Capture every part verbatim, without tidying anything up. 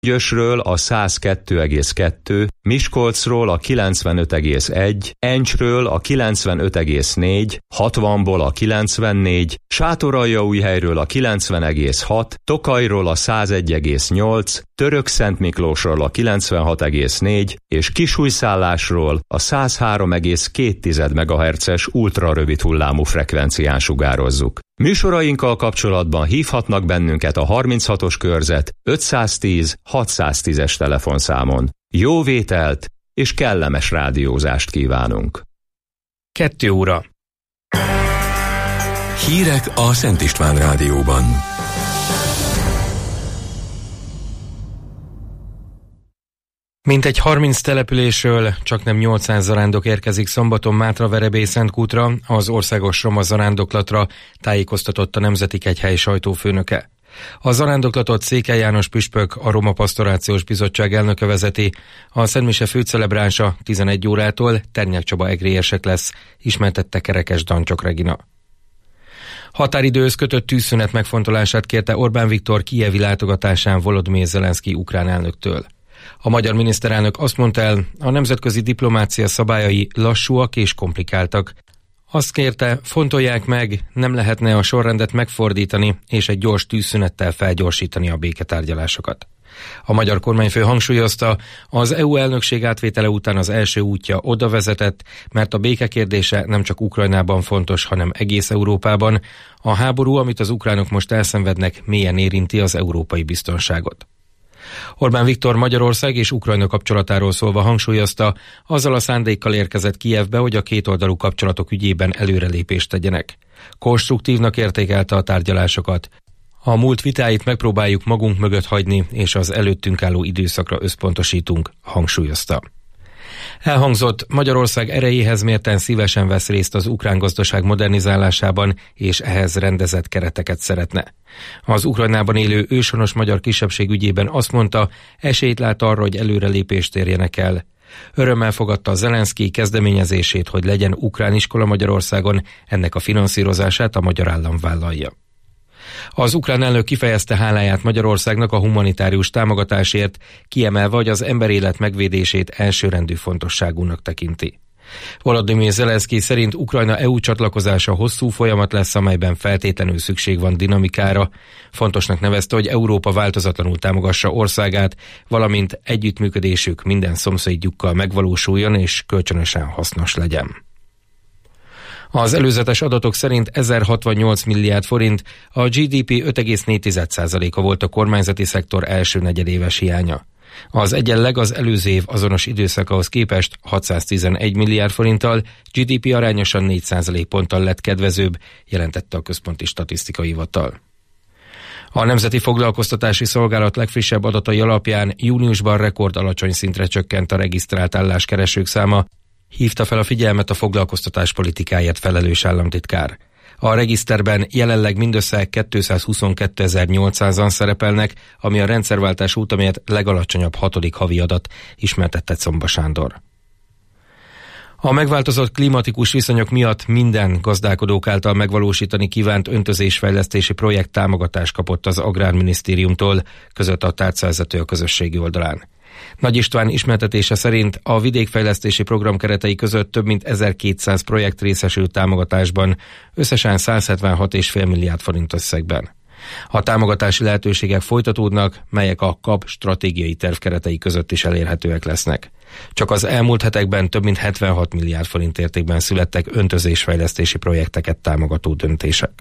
Gyösről a száz kettő egész kettő, Miskolcról a kilencvenöt egész egy, Encsről a kilencvenöt egész négy, hatvanból a kilencvennégy, Sátoraljaújhelyről a kilencven egész hat, Tokajról a száz egy egész nyolc, Törökszentmiklósról a kilencvenhat egész négy és Kisújszállásról a száz három egész két megahertzes ultrarövid hullámú frekvencián sugározzuk. Műsorainkkal kapcsolatban hívhatnak bennünket a harminchatos körzet ötszáztíz hatszáztízes telefonszámon. Jó vételt és kellemes rádiózást kívánunk! Kettő óra. Hírek a Szent István Rádióban. Mintegy harminc településről csaknem nyolcszáz zarándok érkezik szombaton Mátra-Verebély-Szentkútra, az országos roma zarándoklatra, tájékoztatott a Nemzeti Kegyhely sajtófőnöke. A zarándoklatot Székely János püspök, a Roma Pastorációs Bizottság elnöke vezeti. A szentmise főcelebránsa tizenegy órától Ternyák Csaba egrélyesek lesz, ismertette Kerekes Dancsok Regina. Határidőhöz kötött tűzszünet megfontolását kérte Orbán Viktor kijevi látogatásán Volodymyr Zelenszky ukrán elnöktől. A magyar miniszterelnök azt mondta el, a nemzetközi diplomácia szabályai lassúak és komplikáltak. Azt kérte, fontolják meg, nem lehetne a sorrendet megfordítani és egy gyors tűzszünettel felgyorsítani a béketárgyalásokat. A magyar kormányfő hangsúlyozta, az é u elnökség átvétele után az első útja oda vezetett, mert a béke kérdése nem csak Ukrajnában fontos, hanem egész Európában. A háború, amit az ukránok most elszenvednek, mélyen érinti az európai biztonságot. Orbán Viktor Magyarország és Ukrajna kapcsolatáról szólva hangsúlyozta, azzal a szándékkal érkezett Kijevbe, hogy a kétoldalú kapcsolatok ügyében előrelépést tegyenek. Konstruktívnak értékelte a tárgyalásokat. A múlt vitáit megpróbáljuk magunk mögött hagyni, és az előttünk álló időszakra összpontosítunk, hangsúlyozta. Elhangzott, Magyarország erejéhez mérten szívesen vesz részt az ukrán gazdaság modernizálásában, és ehhez rendezett kereteket szeretne. Az Ukrajnában élő őshonos magyar kisebbség ügyében azt mondta, esélyt lát arra, hogy előrelépést érjenek el. Örömmel fogadta a Zelenszky kezdeményezését, hogy legyen ukrán iskola Magyarországon, ennek a finanszírozását a magyar állam vállalja. Az ukrán elnök kifejezte háláját Magyarországnak a humanitárius támogatásért, kiemelve, hogy az emberélet megvédését elsőrendű fontosságúnak tekinti. Volodymyr Zelenszky szerint Ukrajna é u csatlakozása hosszú folyamat lesz, amelyben feltétlenül szükség van dinamikára. Fontosnak nevezte, hogy Európa változatlanul támogassa országát, valamint együttműködésük minden szomszédjukkal megvalósuljon és kölcsönösen hasznos legyen. Az előzetes adatok szerint ezerhatvannyolc milliárd forint, a gé dé pé öt egész négy százaléka volt a kormányzati szektor első negyedéves hiánya. Az egyenleg az előző év azonos időszakához képest hatszáztizenegy milliárd forinttal, gé dé pé arányosan négy százalékponttal lett kedvezőbb, jelentette a Központi Statisztikai Hivatal. A Nemzeti Foglalkoztatási Szolgálat legfrissebb adatai alapján júniusban rekord alacsony szintre csökkent a regisztrált álláskeresők száma, hívta fel a figyelmet a foglalkoztatás politikáért felelős államtitkár. A regiszterben jelenleg mindössze kétszázhuszonkétezer-nyolcszázan szerepelnek, ami a rendszerváltás óta mért legalacsonyabb hatodik havi adat, ismertette Comba Sándor. A megváltozott klimatikus viszonyok miatt minden gazdálkodók által megvalósítani kívánt öntözésfejlesztési projekt támogatást kapott az Agrárminisztériumtól, között a tárcavezető a közösségi oldalán. Nagy István ismertetése szerint a vidékfejlesztési program keretei között több mint ezerkétszáz projekt részesült támogatásban, összesen száz hetvenhat egész öt milliárd forint összegben. A támogatási lehetőségek folytatódnak, melyek a kap stratégiai terv keretei között is elérhetőek lesznek. Csak az elmúlt hetekben több mint hetvenhat milliárd forint értékben születtek öntözésfejlesztési projekteket támogató döntések.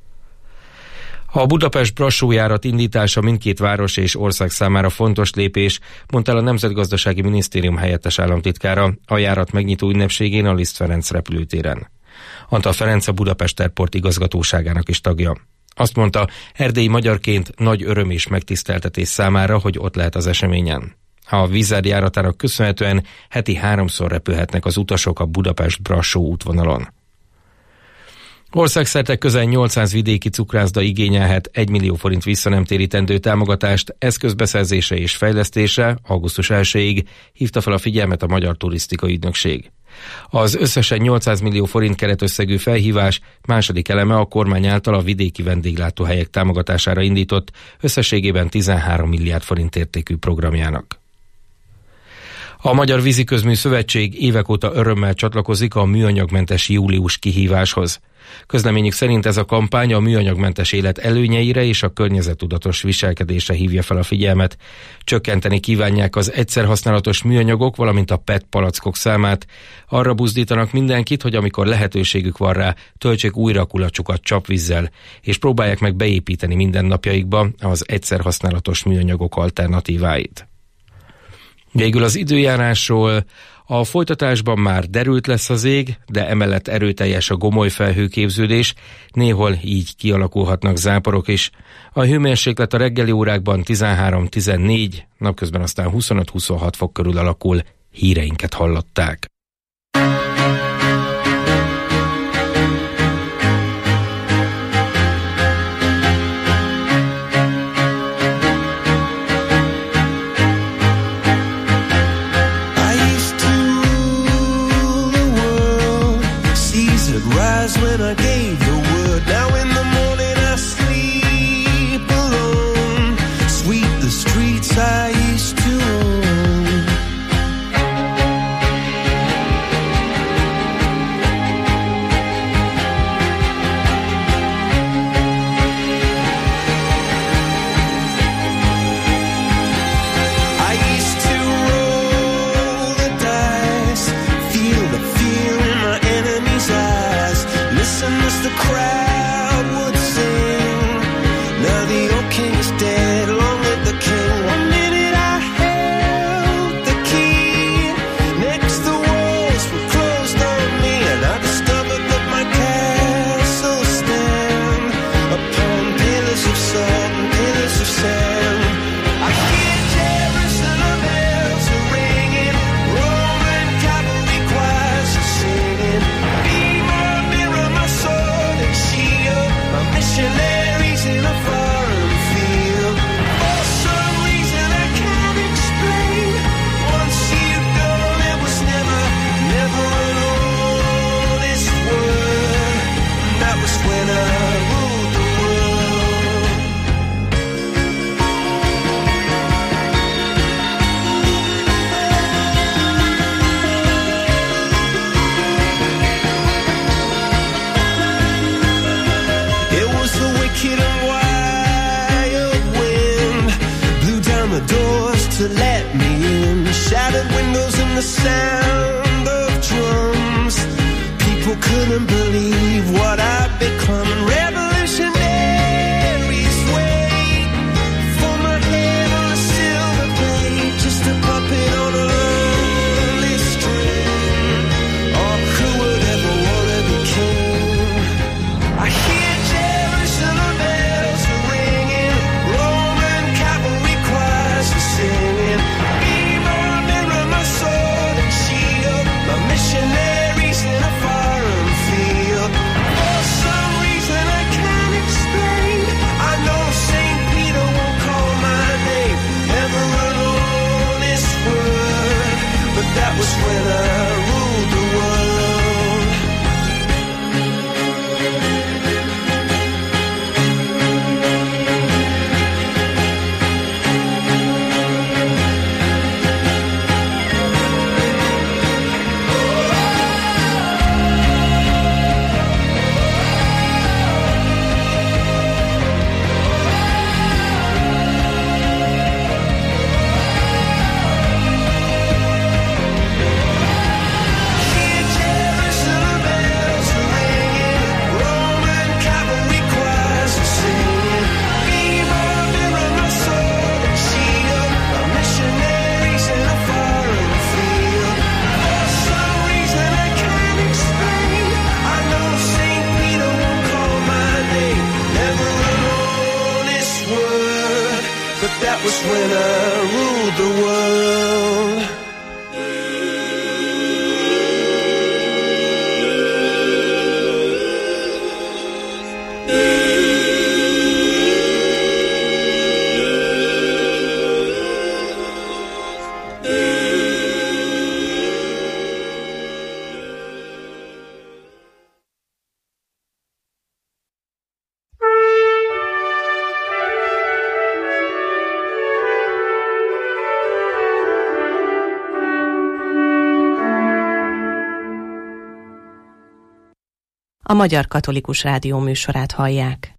A Budapest-Brassó járat indítása mindkét város és ország számára fontos lépés, mondta el a Nemzetgazdasági Minisztérium helyettes államtitkára a járat megnyitó ünnepségén a Liszt Ferenc repülőtéren. Antal Ferenc a Budapest Airport igazgatóságának is tagja. Azt mondta, erdélyi magyarként nagy öröm és megtiszteltetés számára, hogy ott lehet az eseményen. A Wizz Air járatának köszönhetően heti háromszor repülhetnek az utasok a Budapest-Brassó útvonalon. Országszerte közel nyolcszáz vidéki cukrászda igényelhet egy millió forint visszanemtérítendő támogatást eszközbeszerzésre és fejlesztésre augusztus elsejéig, hívta fel a figyelmet a Magyar Turisztikai Ügynökség. Az összesen nyolcszáz millió forint keretösszegű felhívás második eleme a kormány által a vidéki vendéglátóhelyek támogatására indított összességében tizenhárom milliárd forint értékű programjának. A Magyar Víziközmű Szövetség évek óta örömmel csatlakozik a műanyagmentes július kihíváshoz. Közleményük szerint ez a kampány a műanyagmentes élet előnyeire és a környezettudatos viselkedésre hívja fel a figyelmet. Csökkenteni kívánják az egyszerhasználatos műanyagok, valamint a pé é té palackok számát. Arra buzdítanak mindenkit, hogy amikor lehetőségük van rá, töltsék újra a kulacsukat csapvízzel, és próbálják meg beépíteni mindennapjaikba az egyszerhasználatos műanyagok alternatíváit. Végül az időjárásról: a folytatásban már derült lesz az ég, de emellett erőteljes a gomoly felhőképződés, néhol így kialakulhatnak záporok is. A hőmérséklet a reggeli órákban tizenhárom-tizennégy, napközben aztán huszonöt-huszonhat fok körül alakul. Híreinket hallották. When I gave the word, now in the morning I sleep alone. Sweep the streets I used to own. I used to roll the dice, feel the fear in my enemy's eyes. Listen as the crowd would sing. Now the old king is dead, long live the king. One minute I held the key, next the walls were closed on me, and I discovered that my castle stand upon pillars of salt and pillars of sand. I hear Jerusalem bells are ringing, Roman cavalry choirs are singing. Be my mirror, my sword and shield, my missionaries in a foreign field. For some reason I can't explain, once you've gone it was never, never an honest word. And that was when I ruled the world. It was the wicked and wild wind, blew down the doors to let me in, shattered windows and the sound of drums. People couldn't believe what I'd become, and revolutionaries wait for my head on a silver plate, just a puppet on a lonely string. Oh, who would ever want to be king? I hear Jerusalem bells are ringing, Roman cavalry choirs are singing. Be my mirror, my sword and shield, my missionaries in a foreign field. For some reason I can't explain, I know Saint Peter won't call my name, never an honest word. But that was when I ruled the world. Hear Jerusalem bells are ringing, Roman cavalry choirs are singing. Be my mirror, my sword and shield, my missionaries in a foreign field. For some reason I can't explain, I know Saint Peter won't call my name, never an honest word. But that was when I ruled the world. a Magyar Katolikus Rádió műsorát hallják.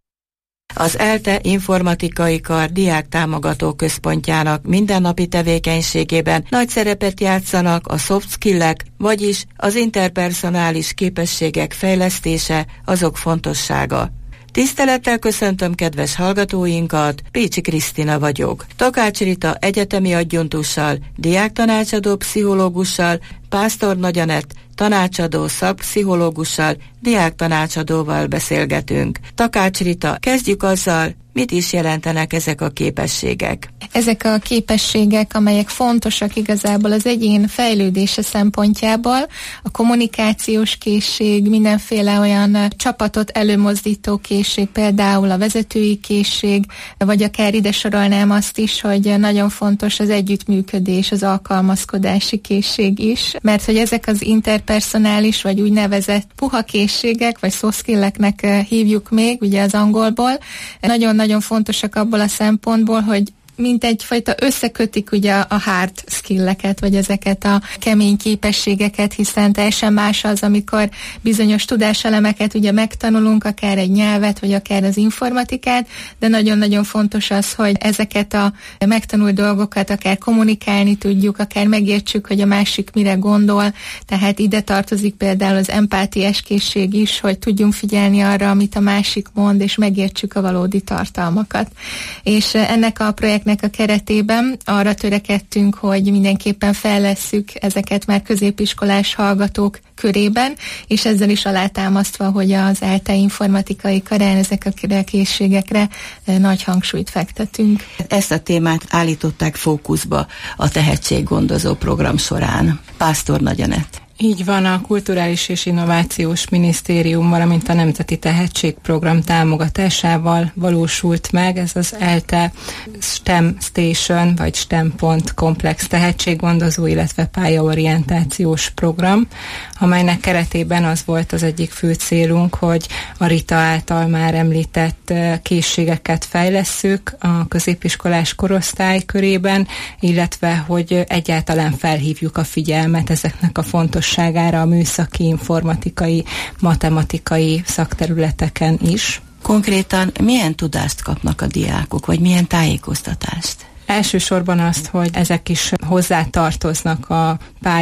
Az ELTE Informatikai Kar Diák Támogató Központjának mindennapi tevékenységében nagy szerepet játszanak a soft skillek, vagyis az interpersonális képességek fejlesztése, azok fontossága. Tisztelettel köszöntöm kedves hallgatóinkat, Pécsi Krisztina vagyok. Takács Rita egyetemi adjuntussal, diáktanácsadó pszichológussal, Pásztor Nagy Anett tanácsadó szakpszichológussal, diáktanácsadóval beszélgetünk. Takács Rita, kezdjük azzal, mit is jelentenek ezek a képességek? Ezek a képességek, amelyek fontosak igazából az egyén fejlődése szempontjából, a kommunikációs készség, mindenféle olyan csapatot előmozdító készség, például a vezetői készség, vagy akár ide sorolnám azt is, hogy nagyon fontos az együttműködés, az alkalmazkodási készség is, mert hogy ezek az interpersonális, vagy úgynevezett puha készségek, vagy soft skilleknek hívjuk még, ugye az angolból, nagyon-nagyon fontosak abból a szempontból, hogy mint egyfajta összekötik ugye a hard skilleket, vagy ezeket a kemény képességeket, hiszen teljesen más az, amikor bizonyos tudáselemeket ugye megtanulunk, akár egy nyelvet, vagy akár az informatikát, de nagyon-nagyon fontos az, hogy ezeket a megtanult dolgokat akár kommunikálni tudjuk, akár megértsük, hogy a másik mire gondol, tehát ide tartozik például az empátiás készség is, hogy tudjunk figyelni arra, amit a másik mond, és megértsük a valódi tartalmakat. És ennek a projekt a keretében arra törekedtünk, hogy mindenképpen fejlesszük ezeket már középiskolás hallgatók körében, és ezzel is alátámasztva, hogy az ELTE Informatikai Karán ezek a készségekre nagy hangsúlyt fektetünk. Ezt a témát állították fókuszba a tehetséggondozó program során. Pásztor Nagy Anett. Így van, a Kulturális és Innovációs Minisztérium, valamint a Nemzeti Tehetségprogram támogatásával valósult meg ez az ELTE STEM Station, vagy STEM pont komplex tehetséggondozó, illetve pályaorientációs program, amelynek keretében az volt az egyik fő célunk, hogy a Rita által már említett készségeket fejlesszük a középiskolás korosztály körében, illetve hogy egyáltalán felhívjuk a figyelmet ezeknek a fontos a műszaki, informatikai, matematikai szakterületeken is. Konkrétan milyen tudást kapnak a diákok, vagy milyen tájékoztatást? Elsősorban azt, hogy ezek is hozzátartoznak a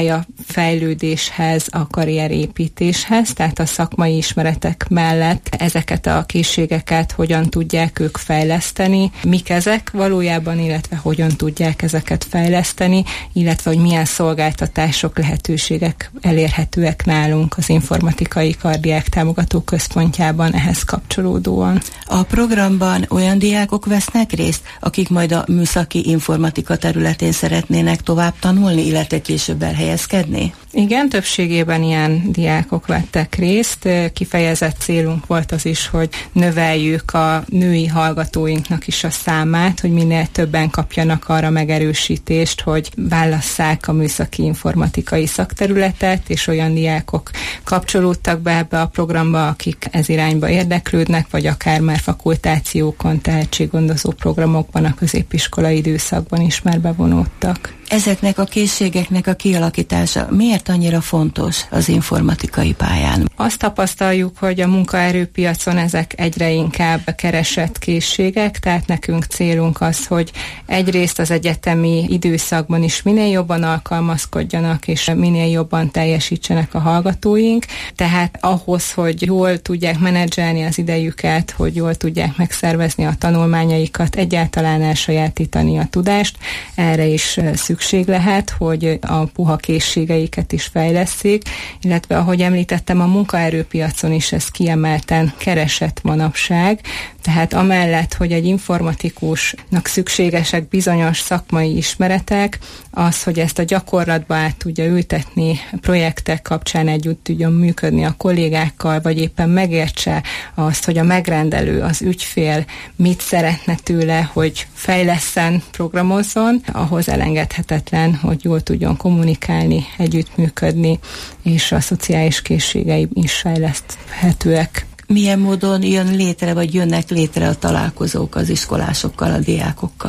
pályafejlődéshez, a karrierépítéshez, tehát a szakmai ismeretek mellett ezeket a készségeket hogyan tudják ők fejleszteni, mik ezek valójában, illetve hogyan tudják ezeket fejleszteni, illetve hogy milyen szolgáltatások, lehetőségek elérhetőek nálunk az Informatikai Kar Diák Támogató Központjában ehhez kapcsolódóan. A programban olyan diákok vesznek részt, akik majd a műszaki informatika területén szeretnének tovább tanulni, illetve később elhelyezkedni? Igen, többségében ilyen diákok vettek részt. Kifejezett célunk volt az is, hogy növeljük a női hallgatóinknak is a számát, hogy minél többen kapjanak arra megerősítést, hogy válasszák a műszaki informatikai szakterületet, és olyan diákok kapcsolódtak be ebbe a programba, akik ez irányba érdeklődnek, vagy akár már fakultációkon, tehetséggondozó programokban a középiskolai időszakban is már bevonódtak. Ezeknek a készségeknek a kialakítása miért annyira fontos az informatikai pályán? Azt tapasztaljuk, hogy a munkaerőpiacon ezek egyre inkább keresett készségek, tehát nekünk célunk az, hogy egyrészt az egyetemi időszakban is minél jobban alkalmazkodjanak, és minél jobban teljesítsenek a hallgatóink, tehát ahhoz, hogy jól tudják menedzselni az idejüket, hogy jól tudják megszervezni a tanulmányaikat, egyáltalán elsajátítani a tudást, erre is szükség szükség lehet, hogy a puha készségeiket is fejlesszék, illetve ahogy említettem, a munkaerőpiacon is ez kiemelten keresett manapság, tehát amellett, hogy egy informatikusnak szükségesek bizonyos szakmai ismeretek, az, hogy ezt a gyakorlatba át tudja ültetni, projektek kapcsán együtt tudjon működni a kollégákkal, vagy éppen megértse azt, hogy a megrendelő, az ügyfél mit szeretne tőle, hogy fejlesszen, programozzon, ahhoz elengedhetetlen, hogy jól tudjon kommunikálni, együttműködni, és a szociális készségei is fejleszthetőek. Milyen módon jön létre, vagy jönnek létre a találkozók az iskolásokkal, a diákokkal?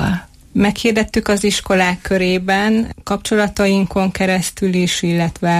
Meghirdettük az iskolák körében, kapcsolatainkon keresztül is, illetve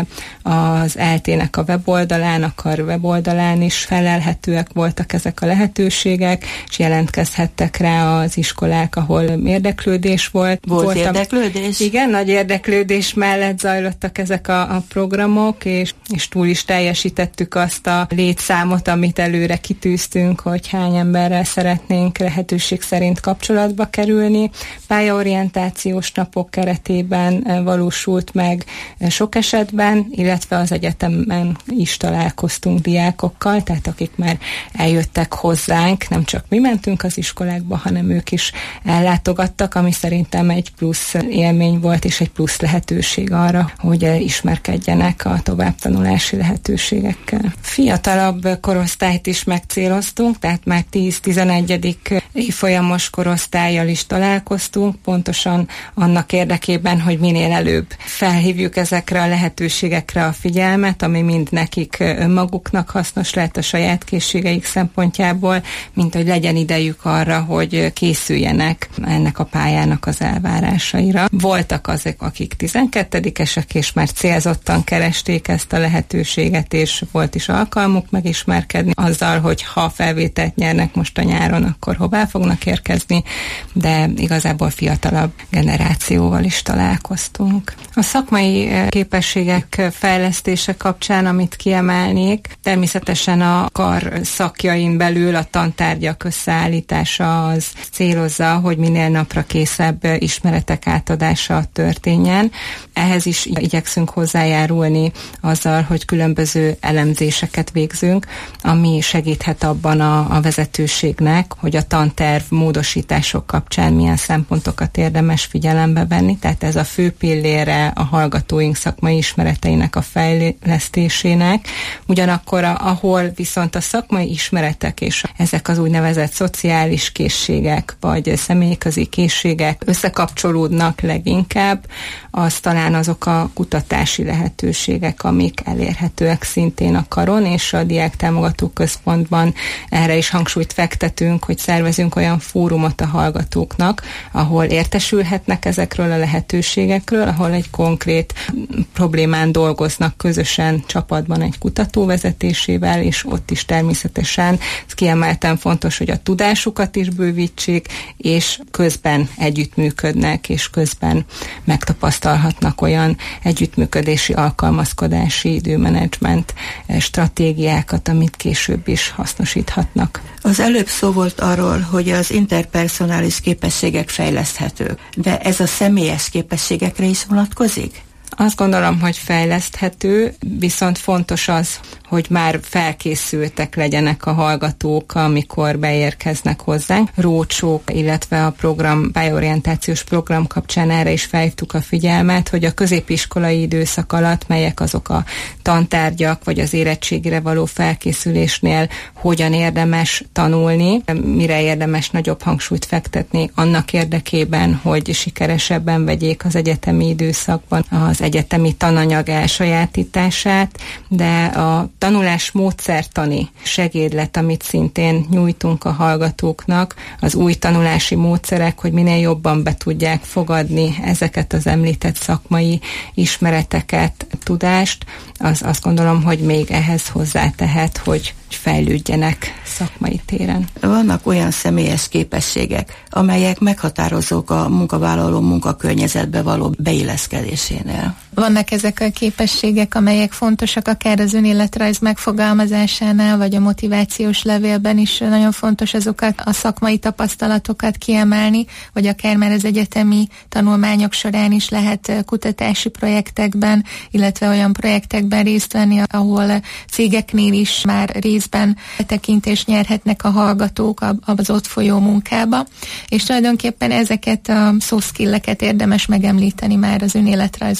az é el té-nek a weboldalán, a kar weboldalán is felelhetőek voltak ezek a lehetőségek, és jelentkezhettek rá az iskolák, ahol érdeklődés volt. Volt Voltam, érdeklődés? Igen, nagy érdeklődés mellett zajlottak ezek a, a programok, és, és túl is teljesítettük azt a létszámot, amit előre kitűztünk, hogy hány emberrel szeretnénk lehetőség szerint kapcsolatba kerülni. Pályaorientációs napok keretében valósult meg sok esetben, illetve az egyetemen is találkoztunk diákokkal, tehát akik már eljöttek hozzánk, nem csak mi mentünk az iskolákba, hanem ők is ellátogattak, ami szerintem egy plusz élmény volt, és egy plusz lehetőség arra, hogy ismerkedjenek a továbbtanulási lehetőségekkel. Fiatalabb korosztályt is megcéloztunk, tehát már tíz-tizenegyedik évfolyamos korosztállyal is találkoztunk, pontosan annak érdekében, hogy minél előbb felhívjuk ezekre a lehetőségekre a figyelmet, ami mind nekik önmaguknak hasznos lehet a saját készségeik szempontjából, mint hogy legyen idejük arra, hogy készüljenek ennek a pályának az elvárásaira. Voltak azok, akik tizenkettedikesek, és már célzottan keresték ezt a lehetőséget, és volt is alkalmuk megismerkedni azzal, hogy ha felvételt nyernek most a nyáron, akkor hová fognak érkezni, de igazából fiatalabb generációval is találkoztunk. A szakmai képességek fejlesztése kapcsán, amit kiemelnék, természetesen a kar szakjain belül a tantárgyak összeállítása az célozza, hogy minél napra készebb ismeretek átadása történjen. Ehhez is igyekszünk hozzájárulni azzal, hogy különböző elemzéseket végzünk, ami segíthet abban a, a vezetőségnek, hogy a tanterv módosítások kapcsán milyen szempontokat érdemes figyelembe venni, tehát ez a fő pillére a hallgatóink szakmai ismereteinek a fejlesztésének. Ugyanakkor, a, ahol viszont a szakmai ismeretek és ezek az úgynevezett szociális készségek, vagy személyközi készségek összekapcsolódnak leginkább, az talán azok a kutatási lehetőségek, amik elérhetőek szintén a karon, és a Diák Támogató Központban erre is hangsúlyt fektetünk, hogy szervezünk olyan fórumot a hallgatóknak, ahol értesülhetnek ezekről a lehetőségekről, ahol egy konkrét problémán dolgoznak közösen csapatban egy kutató vezetésével, és ott is természetesen ez kiemelten fontos, hogy a tudásukat is bővítsék, és közben együttműködnek, és közben megtapasztalhatnak olyan együttműködési, alkalmazkodási, időmenedzsment stratégiákat, amit később is hasznosíthatnak. Az előbb szó volt arról, hogy az interpersonális képességek fejleszthetők, de ez a személyes képességekre is vonatkozik? Azt gondolom, hogy fejleszthető, viszont fontos az, hogy már felkészültek legyenek a hallgatók, amikor beérkeznek hozzánk. Rócsók, illetve a program, pályaorientációs program kapcsán erre is felhívtuk a figyelmet, hogy a középiskolai időszak alatt melyek azok a tantárgyak, vagy az érettségire való felkészülésnél hogyan érdemes tanulni, mire érdemes nagyobb hangsúlyt fektetni annak érdekében, hogy sikeresebben vegyék az egyetemi időszakban az egyetemi tananyag elsajátítását, de a tanulás módszertani segédlet, amit szintén nyújtunk a hallgatóknak, az új tanulási módszerek, hogy minél jobban be tudják fogadni ezeket az említett szakmai ismereteket, tudást, az azt gondolom, hogy még ehhez hozzátehet, hogy fejlődjenek szakmai téren. Vannak olyan személyes képességek, amelyek meghatározók a munkavállaló munkakörnyezetbe való beilleszkedésénél. Vannak ezek a képességek, amelyek fontosak akár az önéletrajz megfogalmazásánál, vagy a motivációs levélben is nagyon fontos azokat a szakmai tapasztalatokat kiemelni, vagy akár már az egyetemi tanulmányok során is lehet kutatási projektekben, illetve olyan projektekben részt venni, ahol cégeknél is már részben tekintést nyerhetnek a hallgatók az ott folyó munkába, és tulajdonképpen ezeket a soft skill-eket érdemes megemlíteni már az önéletrajzban, motiváció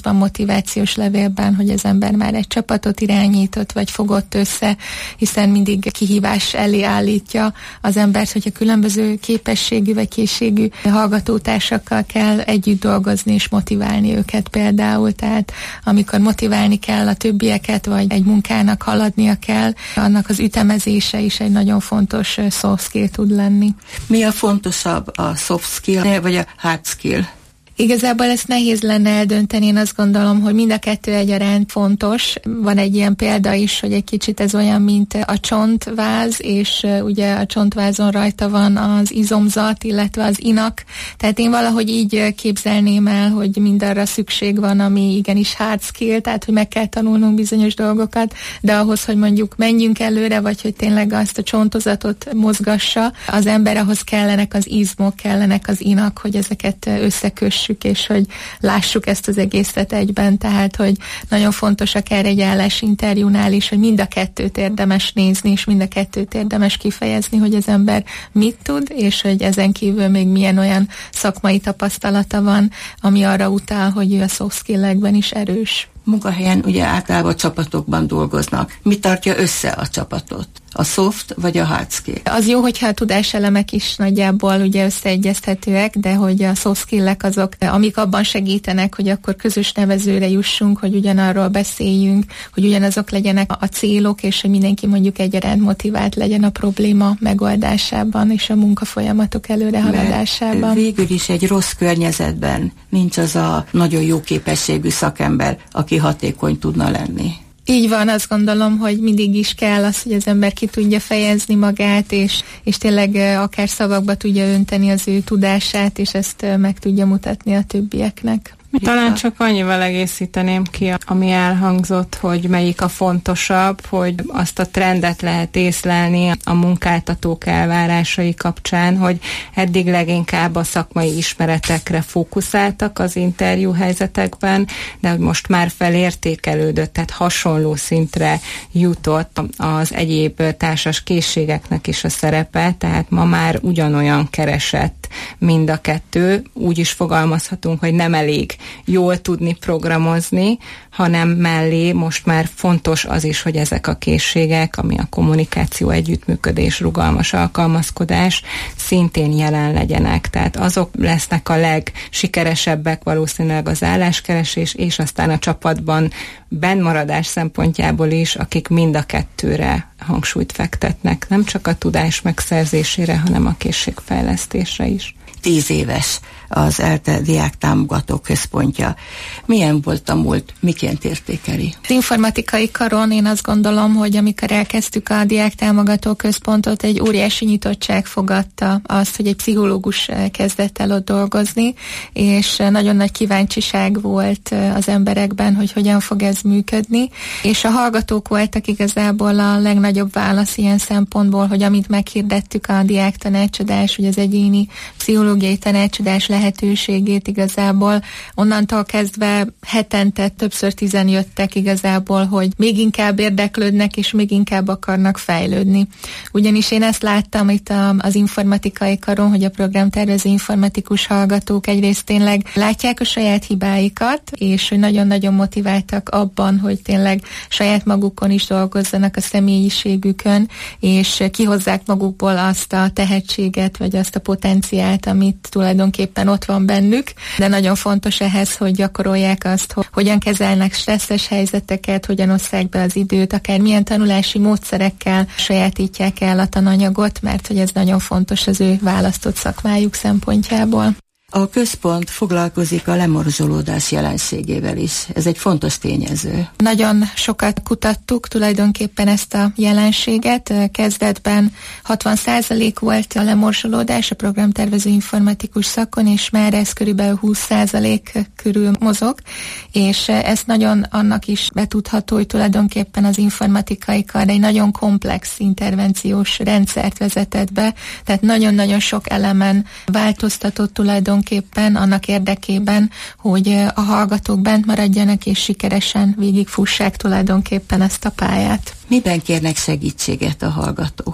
motivációs levélben, hogy az ember már egy csapatot irányított, vagy fogott össze, hiszen mindig kihívás elé állítja az embert, hogyha különböző képességű vagy készségű hallgatótársakkal kell együtt dolgozni és motiválni őket például. Tehát amikor motiválni kell a többieket, vagy egy munkának haladnia kell, annak az ütemezése is egy nagyon fontos soft skill tud lenni. Mi a fontosabb, a soft skill vagy a hard skill? Igazából ezt nehéz lenne eldönteni, én azt gondolom, hogy mind a kettő egyaránt fontos. Van egy ilyen példa is, hogy egy kicsit ez olyan, mint a csontváz, és ugye a csontvázon rajta van az izomzat, illetve az inak. Tehát én valahogy így képzelném el, hogy mindarra szükség van, ami igenis hard skill, tehát hogy meg kell tanulnunk bizonyos dolgokat, de ahhoz, hogy mondjuk menjünk előre, vagy hogy tényleg azt a csontozatot mozgassa, az ember, ahhoz kellenek az izmok, kellenek az inak, hogy ezeket összekössük, és hogy lássuk ezt az egészet egyben, tehát hogy nagyon fontos akár egy állásinterjúnál is, hogy mind a kettőt érdemes nézni, és mind a kettőt érdemes kifejezni, hogy az ember mit tud, és hogy ezen kívül még milyen olyan szakmai tapasztalata van, ami arra utal, hogy ő a soft skill-ekben is erős. Munkahelyen ugye általában csapatokban dolgoznak. Mi tartja össze a csapatot? A soft vagy a hard skill? Az jó, hogyha a tudáselemek is nagyjából ugye összeegyeztetőek, de hogy a soft skill-ek azok, amik abban segítenek, hogy akkor közös nevezőre jussunk, hogy ugyanarról beszéljünk, hogy ugyanazok legyenek a célok, és hogy mindenki mondjuk egyaránt motivált legyen a probléma megoldásában és a munkafolyamatok előrehaladásában. Mert végül is egy rossz környezetben nincs az a nagyon jó képességű szakember, aki hatékony tudna lenni. Így van, azt gondolom, hogy mindig is kell az, hogy az ember ki tudja fejezni magát, és, és tényleg akár szavakba tudja önteni az ő tudását, és ezt meg tudja mutatni a többieknek. Talán csak annyival egészíteném ki, ami elhangzott, hogy melyik a fontosabb, hogy azt a trendet lehet észlelni a munkáltatók elvárásai kapcsán, hogy eddig leginkább a szakmai ismeretekre fókuszáltak az interjú helyzetekben, de hogy most már felértékelődött, tehát hasonló szintre jutott az egyéb társas készségeknek is a szerepe, tehát ma már ugyanolyan keresett mind a kettő, úgy is fogalmazhatunk, hogy nem elég jól tudni programozni, hanem mellé most már fontos az is, hogy ezek a készségek, ami a kommunikáció, együttműködés, rugalmas alkalmazkodás szintén jelen legyenek. Tehát azok lesznek a legsikeresebbek valószínűleg az álláskeresés, és aztán a csapatban bennmaradás szempontjából is, akik mind a kettőre hangsúlyt fektetnek, nem csak a tudás megszerzésére, hanem a készségfejlesztésre is. Tíz éves az ELTE Diák Támogató Központja. Milyen volt a múlt, miként értékeli? Az informatikai karon én azt gondolom, hogy amikor elkezdtük a Diák Támogató Központot, egy óriási nyitottság fogadta azt, hogy egy pszichológus kezdett el ott dolgozni, és nagyon nagy kíváncsiság volt az emberekben, hogy hogyan fog ez működni, és a hallgatók voltak igazából a legnagyobb válasz ilyen szempontból, hogy amit meghirdettük a diák tanácsadás, hogy az egyéni pszichológiai tanácsadás lehetőségét igazából onnantól kezdve hetente többször tizen jöttek igazából, hogy még inkább érdeklődnek, és még inkább akarnak fejlődni. Ugyanis én ezt láttam itt az informatikai karon, hogy a programtervező informatikus hallgatók egyrészt tényleg látják a saját hibáikat, és hogy nagyon-nagyon motiváltak abban, hogy tényleg saját magukon is dolgozzanak a személyiségükön, és kihozzák magukból azt a tehetséget, vagy azt a potenciált, amit tulajdonképpen ott van bennük, de nagyon fontos ehhez, hogy gyakorolják azt, hogy hogyan kezelnek stresszes helyzeteket, hogyan osszák be az időt, akár milyen tanulási módszerekkel sajátítják el a tananyagot, mert hogy ez nagyon fontos az ő választott szakmájuk szempontjából. A központ foglalkozik a lemorzsolódás jelenségével is. Ez egy fontos tényező. Nagyon sokat kutattuk tulajdonképpen ezt a jelenséget. Kezdetben hatvan százalék volt a lemorzsolódás a programtervező informatikus szakon, és már ez körülbelül húsz százalék körül mozog, és ez nagyon annak is betudható, hogy tulajdonképpen az informatikai kar egy nagyon komplex intervenciós rendszert vezetett be, tehát nagyon-nagyon sok elemen változtatott tulajdonképpen annak érdekében, hogy a hallgatók bent maradjanak és sikeresen végigfussák tulajdonképpen ezt a pályát. Miben kérnek segítséget a hallgatók?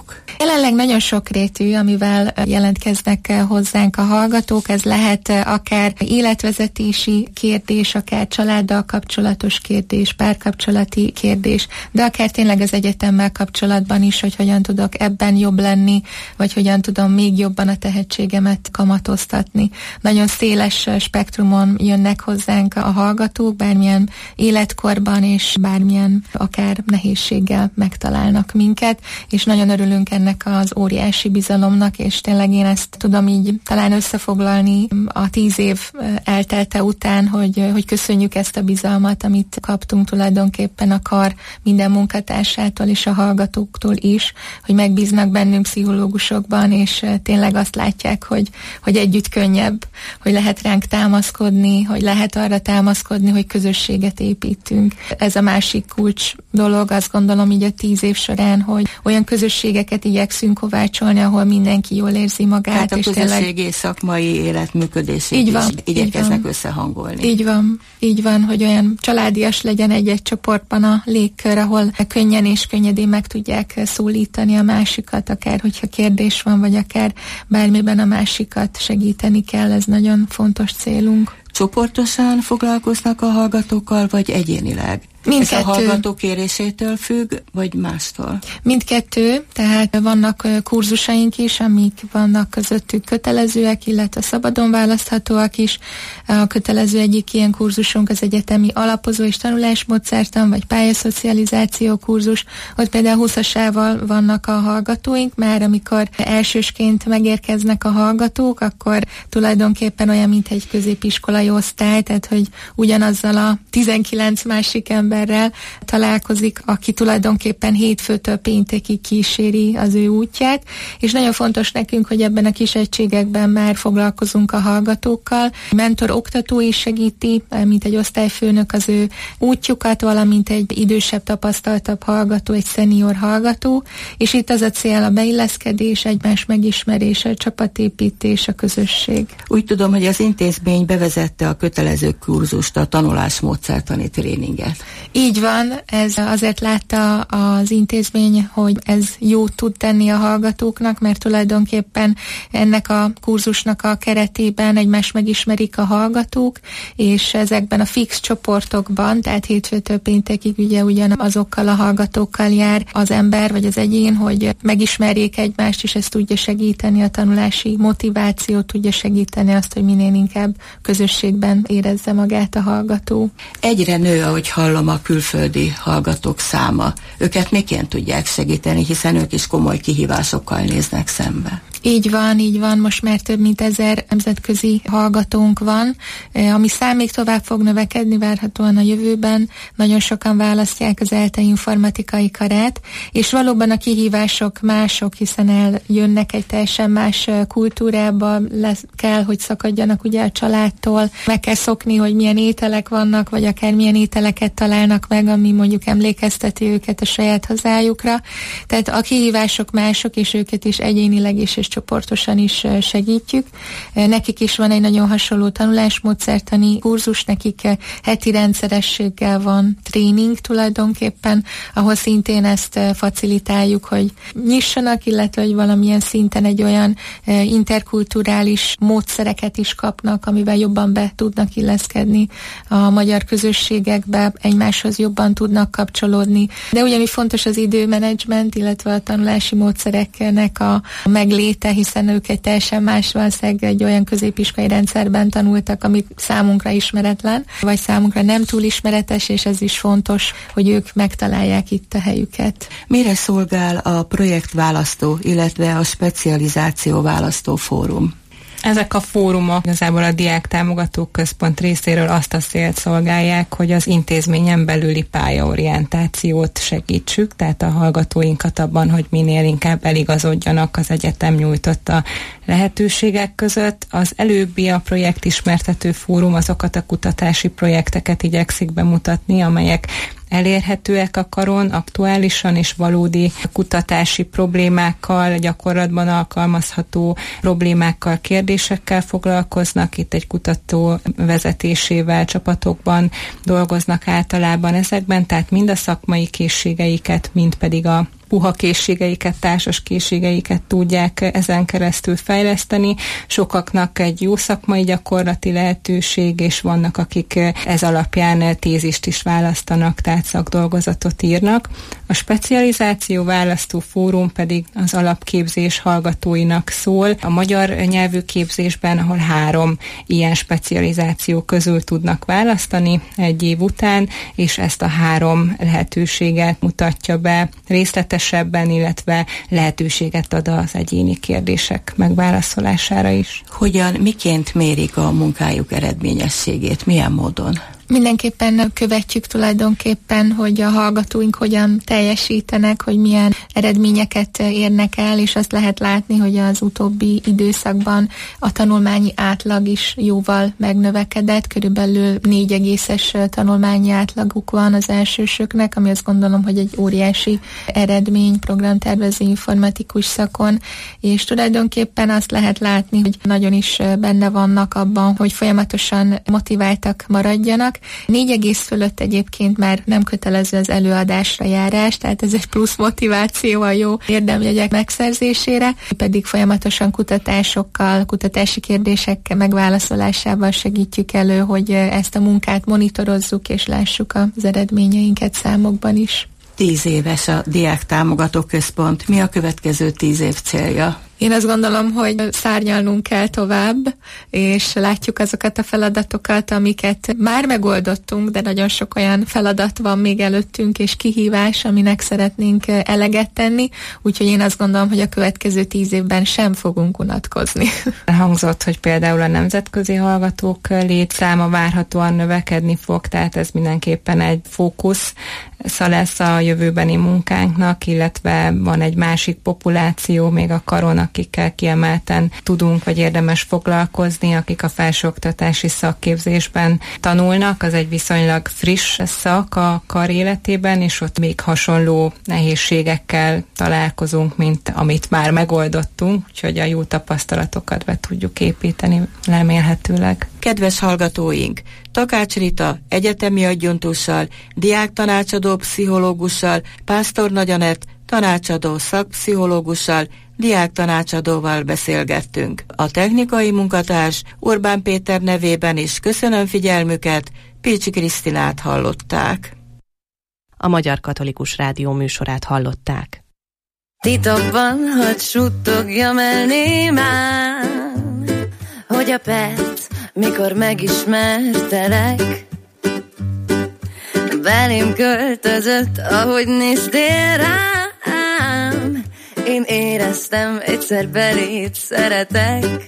Jelenleg nagyon sokrétű, amivel jelentkeznek hozzánk a hallgatók. Ez lehet akár életvezetési kérdés, akár családdal kapcsolatos kérdés, párkapcsolati kérdés, de akár tényleg az egyetemmel kapcsolatban is, hogy hogyan tudok ebben jobb lenni, vagy hogyan tudom még jobban a tehetségemet kamatoztatni. Nagyon széles spektrumon jönnek hozzánk a hallgatók, bármilyen életkorban és bármilyen akár nehézséggel megtalálnak minket, és nagyon örülünk ennek az óriási bizalomnak, és tényleg én ezt tudom így talán összefoglalni a tíz év eltelte után, hogy, hogy köszönjük ezt a bizalmat, amit kaptunk tulajdonképpen a kar minden munkatársától és a hallgatóktól is, hogy megbíznak bennünk pszichológusokban, és tényleg azt látják, hogy, hogy együtt könnyebb, hogy lehet ránk támaszkodni, hogy lehet arra támaszkodni, hogy közösséget építünk. Ez a másik kulcs dolog, azt gondolom így a tíz év során, hogy olyan közösségeket igyekszünk kovácsolni, ahol mindenki jól érzi magát. Tehát a és közösségi tényleg... szakmai élet működését így van, is igyekeznek így van. összehangolni. Így van, így van, hogy olyan családias legyen egy-egy csoportban a légkör, ahol könnyen és könnyedén meg tudják szólítani a másikat, akár hogyha kérdés van, vagy akár bármiben a másikat segíteni kell, ez nagyon fontos célunk. Csoportosan foglalkoznak a hallgatókkal, vagy egyénileg? Mindkettő. Ez a hallgató kérésétől függ, vagy mástól? Mindkettő, tehát vannak kurzusaink is, amik vannak közöttük kötelezőek, illetve szabadon választhatóak is. A kötelező egyik ilyen kurzusunk az egyetemi alapozó és tanulásmódszertan, vagy pályaszocializáció kurzus. Ott például huszasával vannak a hallgatóink, már amikor elsősként megérkeznek a hallgatók, akkor tulajdonképpen olyan, mint egy középiskolai osztály, tehát hogy ugyanazzal a tizenkilenc másik ember találkozik, aki tulajdonképpen hétfőtől péntekig kíséri az ő útját, és nagyon fontos nekünk, hogy ebben a kis egységekben már foglalkozunk a hallgatókkal. A mentor oktató is segíti, mint egy osztályfőnök az ő útjukat, valamint egy idősebb, tapasztaltabb hallgató, egy szenior hallgató, és itt az a cél a beilleszkedés, egymás megismerése, a csapatépítés, a közösség. Úgy tudom, hogy az intézmény bevezette a kötelező kurzust, a tanulásmódszertani tréninget. Így van, ez azért látta az intézmény, hogy ez jót tud tenni a hallgatóknak, mert tulajdonképpen ennek a kurzusnak a keretében egymást megismerik a hallgatók, és ezekben a fix csoportokban, tehát hétfőtől péntekig ugye ugyanazokkal a hallgatókkal jár az ember vagy az egyén, hogy megismerjék egymást, és ez tudja segíteni a tanulási motivációt, tudja segíteni azt, hogy minél inkább közösségben érezze magát a hallgató. Egyre nő, ahogy hallom, a külföldi hallgatók száma. Őket miként tudják segíteni, hiszen ők is komoly kihívásokkal néznek szembe. Így van, így van, most már több mint ezer nemzetközi hallgatónk van, ami szám még tovább fog növekedni várhatóan a jövőben. Nagyon sokan választják az ELTE informatikai karát, és valóban a kihívások mások, hiszen eljönnek egy teljesen más kultúrába, lesz, kell, hogy szakadjanak ugye a családtól, meg kell szokni, hogy milyen ételek vannak, vagy akár milyen ételeket találnak meg, ami mondjuk emlékezteti őket a saját hazájukra. Tehát a kihívások mások, és őket is egyénileg is és csoportosan is segítjük. Nekik is van egy nagyon hasonló tanulásmódszertani kurzus, nekik heti rendszerességgel van tréning tulajdonképpen, ahol szintén ezt facilitáljuk, hogy nyissanak, illetve hogy valamilyen szinten egy olyan interkulturális módszereket is kapnak, amivel jobban be tudnak illeszkedni a magyar közösségekbe, egymáshoz jobban tudnak kapcsolódni. De ugyanúgy fontos az időmenedzsment, illetve a tanulási módszereknek a megléte, hiszen ők egy teljesen más, valószínűleg egy olyan középiskolai rendszerben tanultak, ami számunkra ismeretlen, vagy számunkra nem túl ismeretes, és ez is fontos, hogy ők megtalálják itt a helyüket. Mire szolgál a projektválasztó, illetve a specializáció választó fórum? Ezek a fórumok igazából a Diák Támogató Központ részéről azt a célt szolgálják, hogy az intézményen belüli pályaorientációt segítsük, tehát a hallgatóinkat abban, hogy minél inkább eligazodjanak az egyetem nyújtotta lehetőségek között. Az előbbi, a projektismertető fórum azokat a kutatási projekteket igyekszik bemutatni, amelyek elérhetőek a karon, aktuálisan és valódi kutatási problémákkal, gyakorlatban alkalmazható problémákkal, kérdésekkel foglalkoznak. Itt egy kutató vezetésével csapatokban dolgoznak általában ezekben, tehát mind a szakmai készségeiket, mind pedig a puha készségeiket, társas készségeiket tudják ezen keresztül fejleszteni. Sokaknak egy jó szakmai gyakorlati lehetőség, és vannak, akik ez alapján tézist is választanak, tehát szakdolgozatot írnak. A specializáció választó fórum pedig az alapképzés hallgatóinak szól. A magyar nyelvű képzésben, ahol három ilyen specializáció közül tudnak választani egy év után, és ezt a három lehetőséget mutatja be részletesebben, illetve lehetőséget ad az egyéni kérdések megválaszolására is. Hogyan, miként mérik a munkájuk eredményességét? Milyen módon? Mindenképpen követjük tulajdonképpen, hogy a hallgatóink hogyan teljesítenek, hogy milyen eredményeket érnek el, és azt lehet látni, hogy az utóbbi időszakban a tanulmányi átlag is jóval megnövekedett, körülbelül négy egészes tanulmányi átlaguk van az elsősöknek, ami azt gondolom, hogy egy óriási eredmény programtervező informatikus szakon, és tulajdonképpen azt lehet látni, hogy nagyon is benne vannak abban, hogy folyamatosan motiváltak maradjanak. Négy egész fölött egyébként már nem kötelező az előadásra járás, tehát ez egy plusz motiváció a jó érdemjegyek megszerzésére, pedig folyamatosan kutatásokkal, kutatási kérdések megválaszolásával segítjük elő, hogy ezt a munkát monitorozzuk és lássuk az eredményeinket számokban is. Tíz éves a Diák Támogató Központ. Mi a következő tíz év célja? Én azt gondolom, hogy szárnyalnunk kell tovább, és látjuk azokat a feladatokat, amiket már megoldottunk, de nagyon sok olyan feladat van még előttünk, és kihívás, aminek szeretnénk eleget tenni, úgyhogy én azt gondolom, hogy a következő tíz évben sem fogunk unatkozni. Hangzott, hogy például a nemzetközi hallgatók létszáma várhatóan növekedni fog, tehát ez mindenképpen egy fókusz lesz a jövőbeni munkánknak, illetve van egy másik populáció még a karon, akikkel kiemelten tudunk, vagy érdemes foglalkozni, akik a felsőoktatási szakképzésben tanulnak. Az egy viszonylag friss szak a kar életében, és ott még hasonló nehézségekkel találkozunk, mint amit már megoldottunk, úgyhogy a jó tapasztalatokat be tudjuk építeni remélhetőleg. Kedves hallgatóink, Takács Rita egyetemi adjunktussal, diáktanácsadó pszichológussal, Pásztor Nagy Anett tanácsadó szakpszichológussal, diáktanácsadóval beszélgettünk. A technikai munkatárs Urbán Péter nevében is köszönöm figyelmüket, Pécsi Krisztinát hallották. A Magyar Katolikus Rádió műsorát hallották. Titokban hadd suttogjam el némán, hogy a perc, mikor megismertelek, belém költözött, ahogy néztél rám. Én éreztem, egyszer beléd szeretek.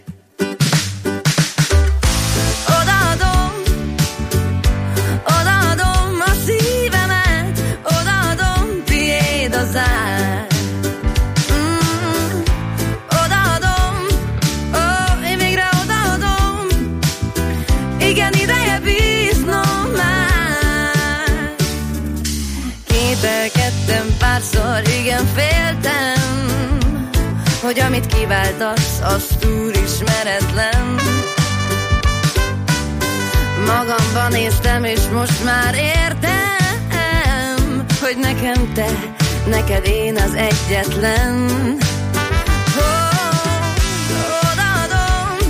Odaadom, odaadom a szívemet, odaadom, tiéd az ár. Mm, odaadom, ó, én végre odaadom. Igen, ideje bíznom már. Kételkedtem párszor, igen, féltem, hogy amit kiváltasz, az túl ismeretlen. Magamban néztem, és most már értem, hogy nekem te, neked én az egyetlen. Oh, odaadom,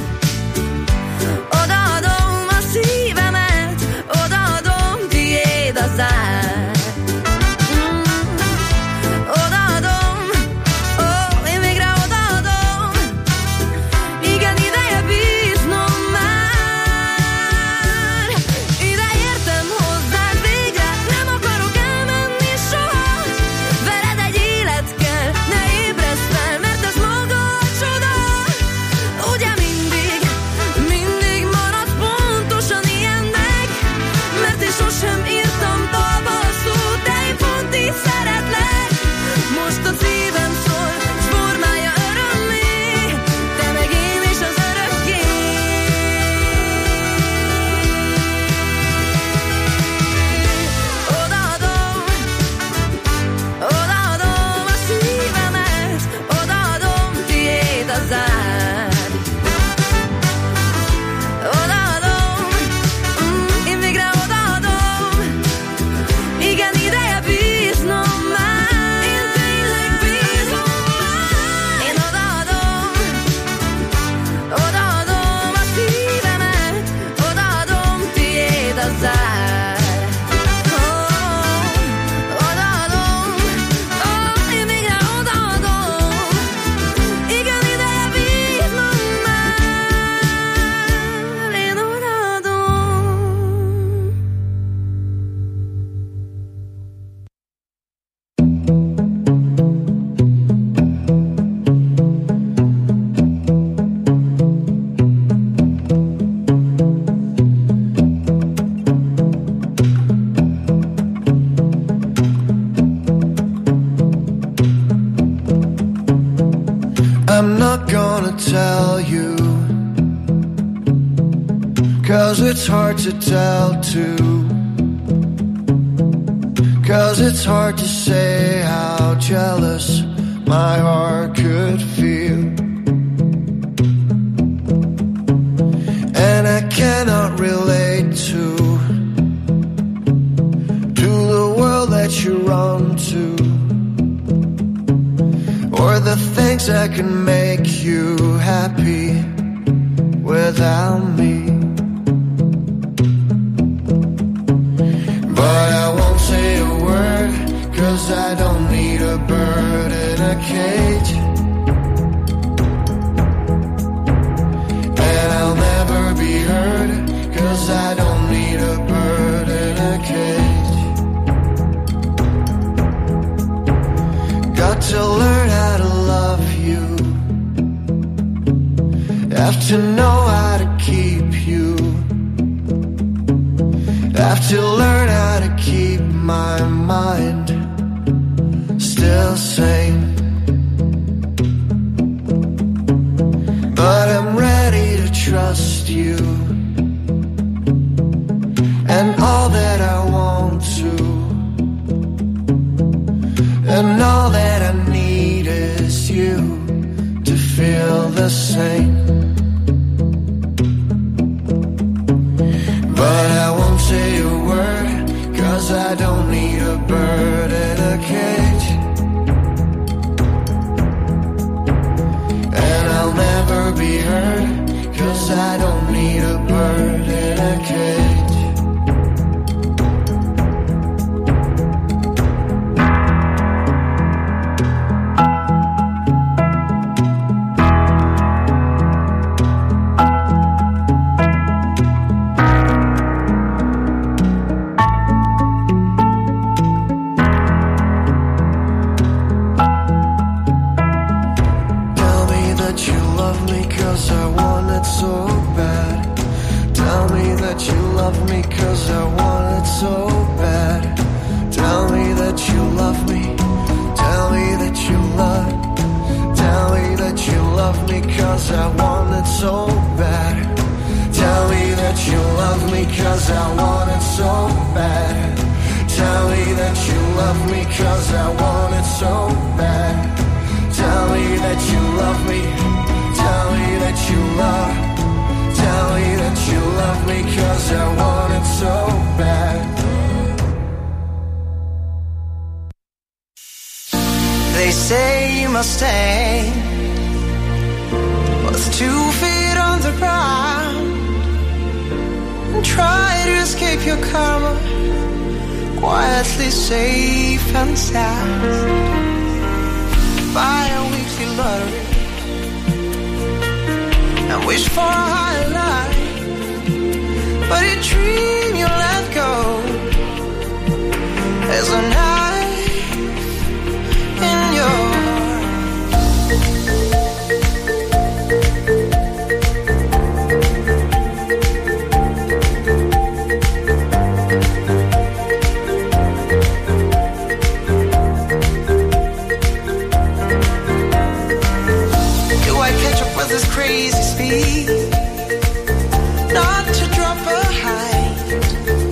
odaadom a szívemet, odaadom, tiéd az ár. Veled egy élet kell, ne ébreszd fel. it's hard to tell too. 'Cause it's hard to say how jealous my heart could feel. And I cannot relate to To the world that you run to, or the things that can make you happy without me. But I won't say a word, 'cause I don't need a bird in a cage. And I'll never be heard, 'cause I don't need a bird in a cage. Got to learn how to love you, have to know how to keep you, have to learn how to keep my mind still sane. But I'm ready to trust you, and all that I want to, and all that I need is you to feel the same. But I won't say a word, 'cause I don't need a bird in a cage. And I'll never be heard, 'cause I don't need a bird in a cage. Crazy speed, not to drop behind.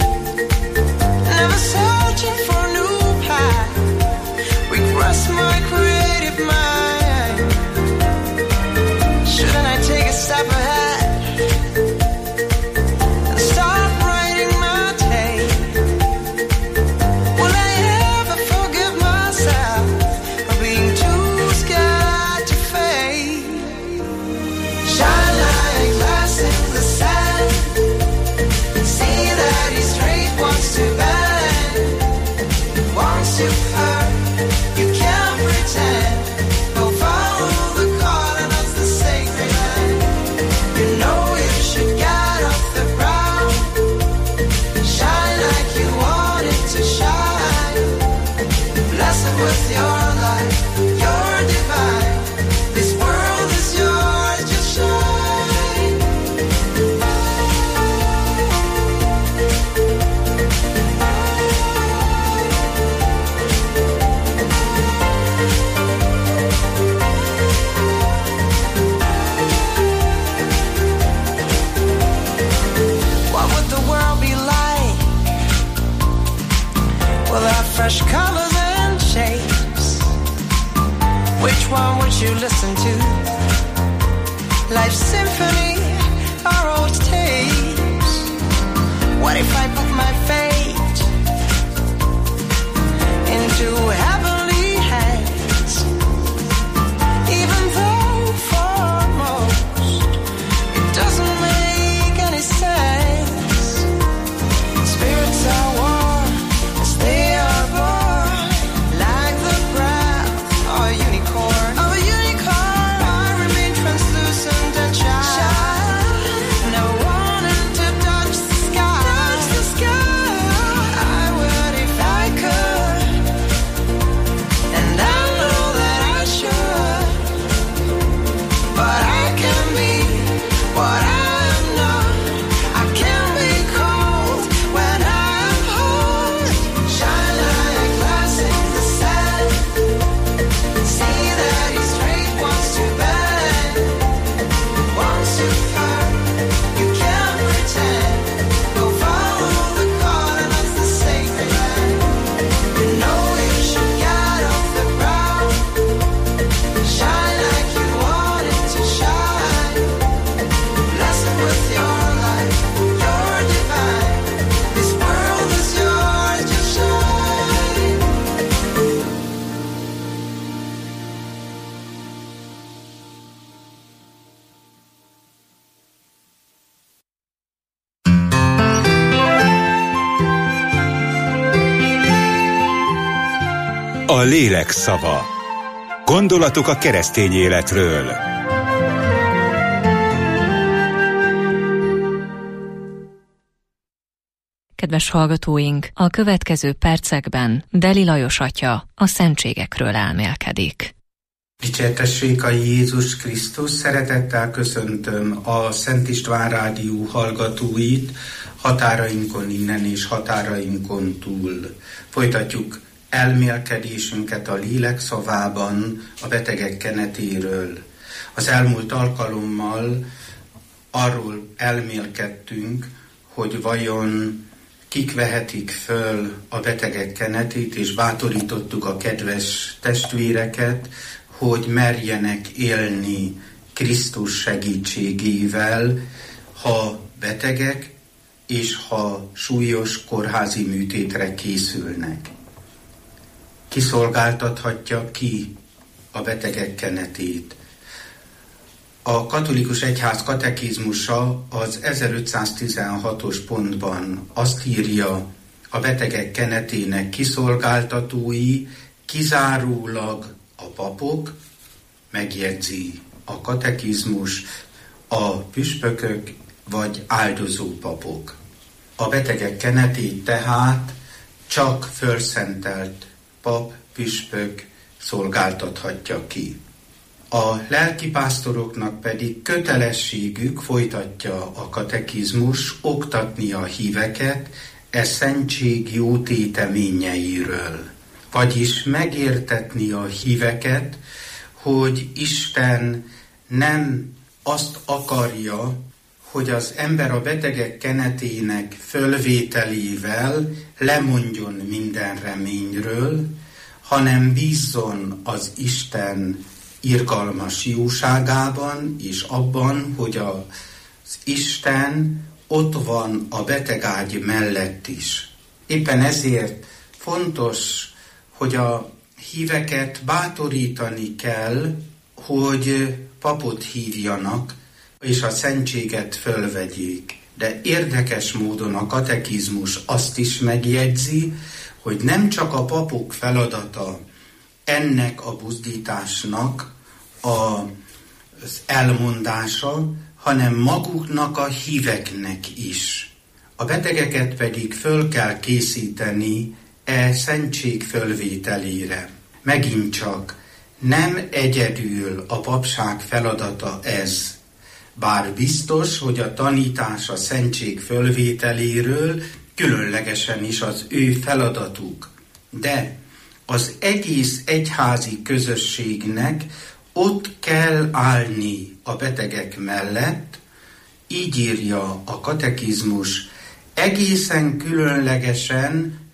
fresh colors and shapes. Which one would you listen to? Life's symphony or old tapes? What if I put my fate into heavenly hands? Even though for most it doesn't make any sense. Spirits are warm as they are born, like the breath of a unicorn. Of a unicorn, I remain translucent and shy. Never wanted to touch the sky. Touch the sky. I would if I could, and I know that I should. But I can be what I am not. I can be cold when I'm hot. Shine like glass in the sand. See that he's straight once too bad. Once too far, you can't pretend. Go follow the calling of the sacred land. You know you should get off the ground. Shine like you wanted to shine. Blessed with your life, you're divine. This world is yours, just shine. A lélek szava. Gondolatok a keresztény életről. Kedves hallgatóink, a következő percekben Deli Lajos atya a szentségekről elmélkedik. Dicsértessék a Jézus Krisztus, szeretettel köszöntöm a Szent István Rádió hallgatóit határainkon innen és határainkon túl. Folytatjuk elmélkedésünket a lélek szavában a betegek kenetéről. Az elmúlt alkalommal arról elmélkedtünk, hogy vajon kik vehetik föl a betegek kenetét, és bátorítottuk a kedves testvéreket, hogy merjenek élni Krisztus segítségével, ha betegek és ha súlyos kórházi műtétre készülnek. Kiszolgáltathatja ki a betegek kenetét? A katolikus egyház katekizmusa az ezerötszáztizenhatos pontban azt írja, a betegek kenetének kiszolgáltatói kizárólag a papok, megjegyzi a katekizmus, a püspökök vagy áldozó papok. A betegek kenetét tehát csak fölszentelt pap, püspök szolgáltathatja ki. A lelkipásztoroknak pedig kötelességük, folytatja a katekizmus, oktatni a híveket e szentség jó téteményeiről. Vagyis megértetni a híveket, hogy Isten nem azt akarja, hogy az ember a betegek kenetének fölvételével lemondjon minden reményről, hanem bízzon az Isten irgalmas jóságában, és abban, hogy az Isten ott van a betegágy mellett is. Éppen ezért fontos, hogy a híveket bátorítani kell, hogy papot hívjanak, és a szentséget fölvegyék. De érdekes módon a katekizmus azt is megjegyzi, hogy nem csak a papok feladata ennek a buzdításnak az elmondása, hanem maguknak a híveknek is. A betegeket pedig föl kell készíteni e szentség fölvételére. Megint csak nem egyedül a papság feladata ez, bár biztos, hogy a tanítás a szentség fölvételéről különlegesen is az ő feladatuk. De az egész egyházi közösségnek ott kell állni a betegek mellett, így írja a katekizmus, egészen különlegesen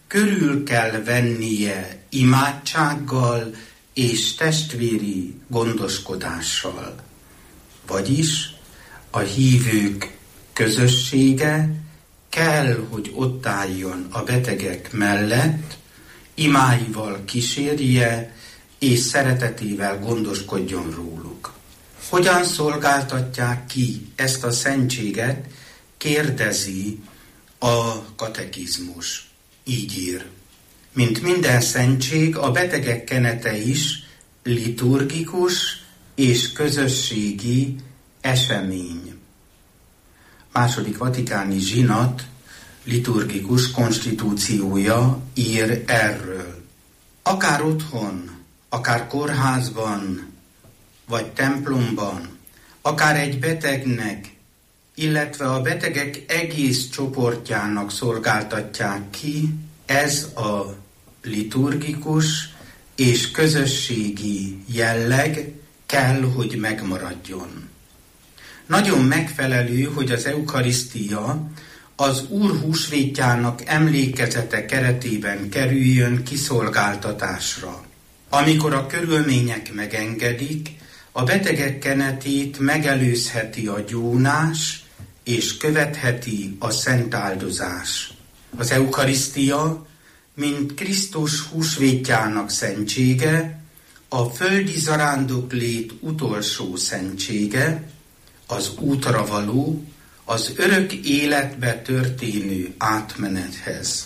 körül kell vennie imádsággal és testvéri gondoskodással. Vagyis a hívők közössége kell, hogy ott álljon a betegek mellett, imáival kísérje, és szeretetével gondoskodjon róluk. Hogyan szolgáltatják ki ezt a szentséget, kérdezi a katekizmus. Így ír. Mint minden szentség, a betegek kenete is liturgikus és közösségi esemény. Második vatikáni zsinat liturgikus konstitúciója ír erről. Akár otthon, akár kórházban, vagy templomban, akár egy betegnek, illetve a betegek egész csoportjának szolgáltatják ki, ez a liturgikus és közösségi jelleg kell, hogy megmaradjon. Nagyon megfelelő, hogy az eukarisztia az Úr húsvétjának emlékezete keretében kerüljön kiszolgáltatásra. Amikor a körülmények megengedik, a betegek kenetét megelőzheti a gyónás, és követheti a szentáldozás. Az eukarisztia, mint Krisztus húsvétjának szentsége, a földi zarándoklét utolsó szentsége, az útra való, az örök életbe történő átmenethez.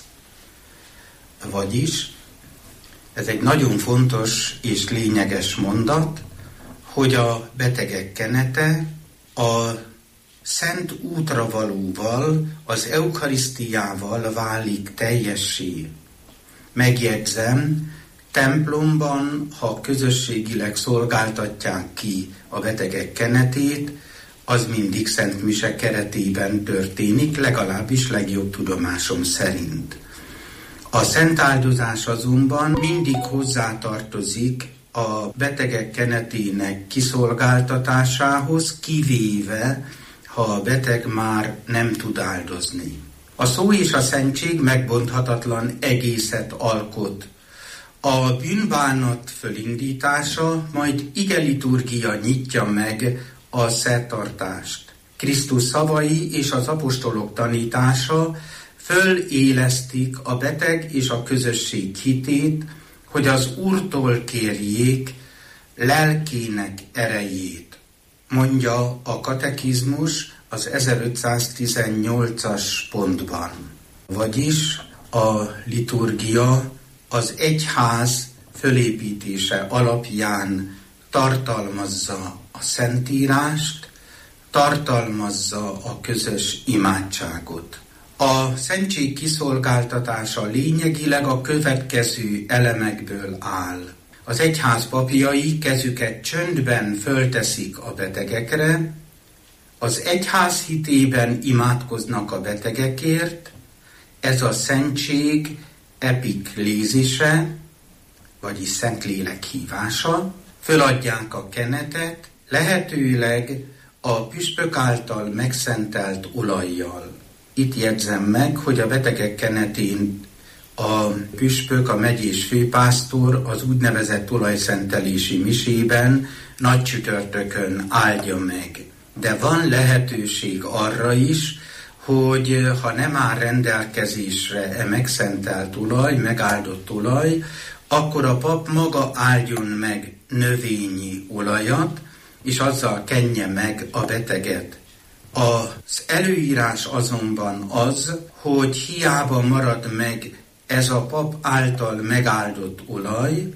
Vagyis, ez egy nagyon fontos és lényeges mondat, hogy a betegek kenete a szent útra valóval, az eukarisztiával válik teljessé. Megjegyzem, templomban, ha közösségileg szolgáltatják ki a betegek kenetét, az mindig Szent Mise keretében történik, legalábbis legjobb tudomásom szerint. A szentáldozás azonban mindig hozzátartozik a betegek kenetének kiszolgáltatásához, kivéve, ha a beteg már nem tud áldozni. A szó és a szentség megbonthatatlan egészet alkot. A bűnbánat fölindítása, majd igeliturgia nyitja meg a szertartást. Krisztus szavai és az apostolok tanítása fölélesztik a beteg és a közösség hitét, hogy az Úrtól kérjék lelkének erejét. Mondja a katekizmus az ezerötszáztizennyolcas pontban. Vagyis a liturgia az egyház fölépítése alapján tartalmazza a szentírást, tartalmazza a közös imádságot. A szentség kiszolgáltatása lényegileg a következő elemekből áll. Az egyház papjai kezüket csöndben fölteszik a betegekre, az egyház hitében imádkoznak a betegekért, ez a szentség epiklézise, vagyis Szentlélek hívása, föladják a kenetet, lehetőleg a püspök által megszentelt olajjal. Itt jegyzem meg, hogy a betegek kenetén a püspök, a megyés főpásztor az úgynevezett olajszentelési misében nagy csütörtökön áldja meg. De van lehetőség arra is, hogy ha nem áll rendelkezésre e megszentelt olaj, megáldott olaj, akkor a pap maga áldjon meg növényi olajat, és azzal kenje meg a beteget. Az előírás azonban az, hogy hiába marad meg ez a pap által megáldott olaj,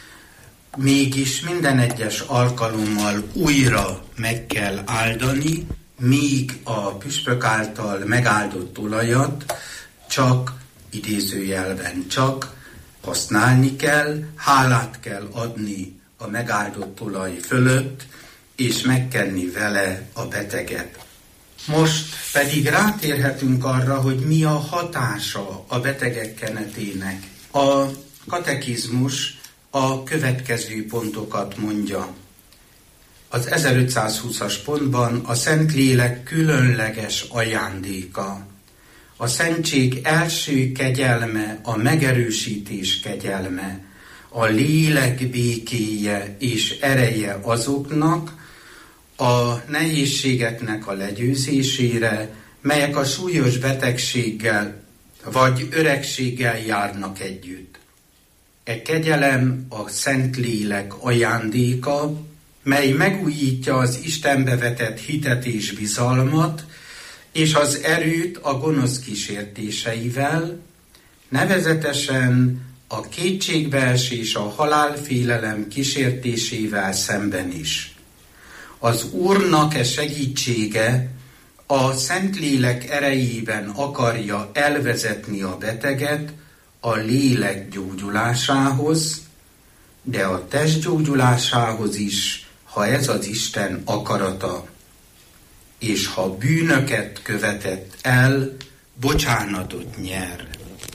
mégis minden egyes alkalommal újra meg kell áldani, míg a püspök által megáldott olajat csak, idézőjelben csak, használni kell, hálát kell adni a megáldott olaj fölött, és megkenni vele a beteget. Most pedig rátérhetünk arra, hogy mi a hatása a betegek kenetének. A katekizmus a következő pontokat mondja. Az ezerötszázhúszas pontban a Szentlélek különleges ajándéka. A szentség első kegyelme a megerősítés kegyelme, a lélek békéje és ereje azoknak a nehézségeknek a legyőzésére, melyek a súlyos betegséggel vagy öregséggel járnak együtt. E kegyelem a Szentlélek ajándéka, mely megújítja az Istenbe vetett hitet és bizalmat, és az erőt a gonosz kísértéseivel, nevezetesen a kétségbeesés, a halálfélelem kísértésével szemben is. Az Úrnak e segítsége a Szentlélek erejében akarja elvezetni a beteget a lélek gyógyulásához, de a test gyógyulásához is, ha ez az Isten akarata, és ha bűnöket követett el, bocsánatot nyer.